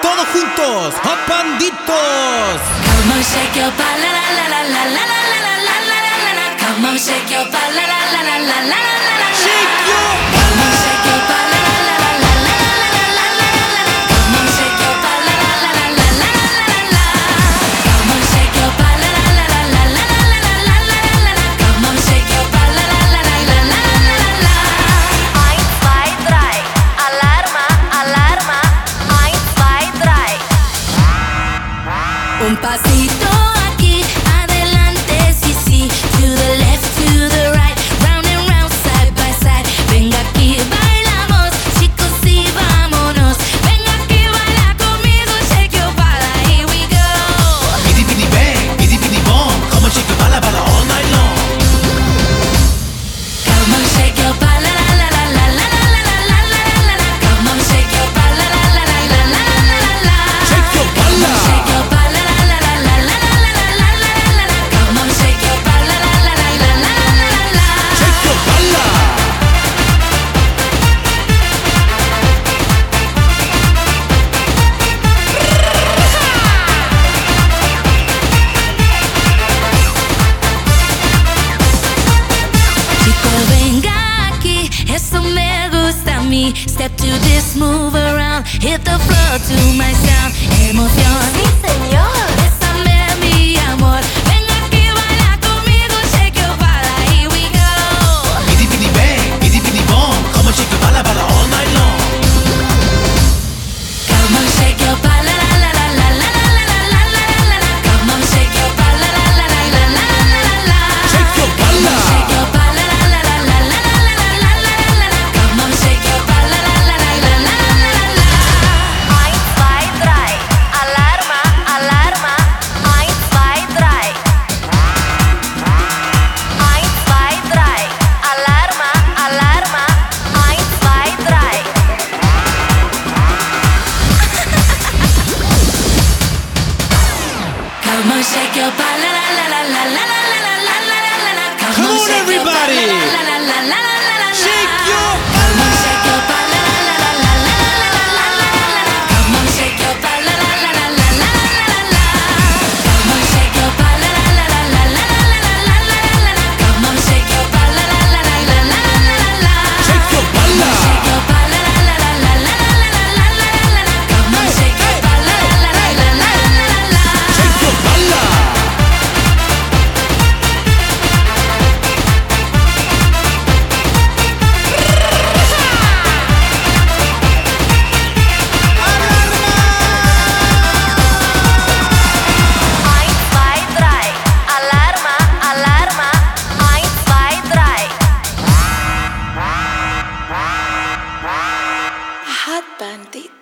Todos juntos, Hot Banditos. Come on, shake your body, la la la la la la la la la la la la. Come on, shake your body, la la la la la la la la. Shake your Come on, shake your body, la la la la la la la la la. Come on, shake your body, la la la la la la la. Come on, shake your body, la la la la la la la. Come on, shake your body, la la la la la la. 1, 2, 3, alarma, alarma. 1, 2, 3. Un pasito aquí, adelante, sí, sí. To the left, to the right, round and round, side by side. Venga aquí, bailamos, chicos, y vámonos. Venga aquí, baila conmigo, shake your body, here we go. Bidi bidi bang, bidi bidi bong. Come on, shake your bala bala all night long. Come on, shake your body, la la la la la la la la la la. Come on, shake your body, la la la la la la la. Shake your bala. Shake your body, la la la la la la la la. Come on, shake your body, la la la la la la. Shake your bala. Chico, venga aquí, eso me gusta a mí. Step to this, move around, hit the floor to my sound. Emoción, Sí, señor. bésame mi amor. Venga aquí, baila conmigo, shake your body, here we go. Bidi bidi bang, bidi bidi bong. Come on, shake your bala bala all night long. Come on, shake your body, la la la la la la la la la la. Come on, shake your body, la la la la la la la. Shake your bala. Shake your body, la la la la la la la la. Come on, shake your body, la la la la la la. 1, 2, 3, alarma, alarma. 1, 2, 3. 1, 2, 3, alarma, alarma. 1, 2, 3. Come on, shake your body, la la la la la la la la la la. Come on, shake your body, everybody. la la la la la la la. Shake your Come on, shake your body, la la la la la la la. Come on, shake your body, la la la la la la. Come on, shake your body, la la la la la la. Come on, shake your body, la la la la la. Shake your bala. Shake your body, la la la la la. Come on, shake your body, la la la la la. Shake your bala. Alarma, alarma. 1, 2, 3. Hot Bandit.